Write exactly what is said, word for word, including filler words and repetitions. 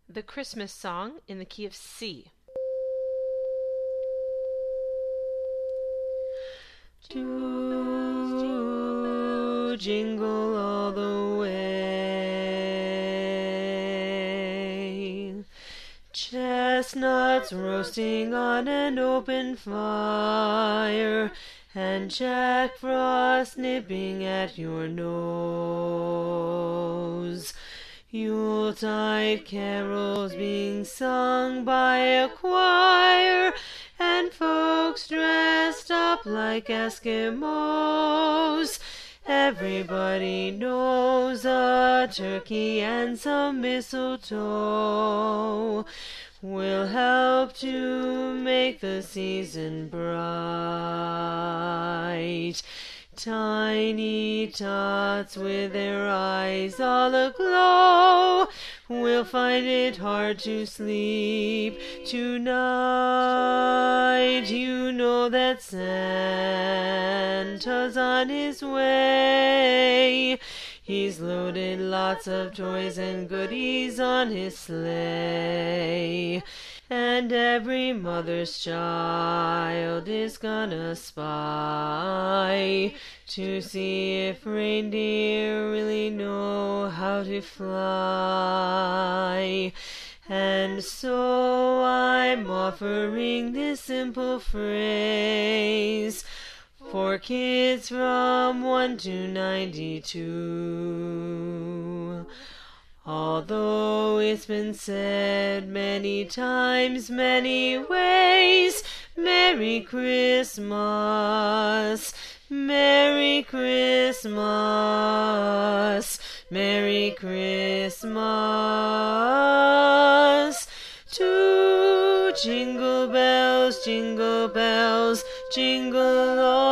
the Christmas song in the key of C. Do jingle all the way, chestnuts roasting on an open fire, and Jack Frost nipping at your nose. Yuletide carols being sung by a choir, and folks dressed up like Eskimos. Everybody knows a turkey and some mistletoe will help to make the season bright. Tiny tots with their eyes all aglow will find it hard to sleep tonight. You know that Santa's on his way. He's loaded lots of toys and goodies on his sleigh. And every mother's child is gonna spy to see if reindeer really know how to fly. And so I'm offering this simple phrase for kids from one to ninety-two. Although it's been said many times, many ways, Merry Christmas, Merry Christmas, Merry Christmas. To jingle bells, jingle bells, jingle all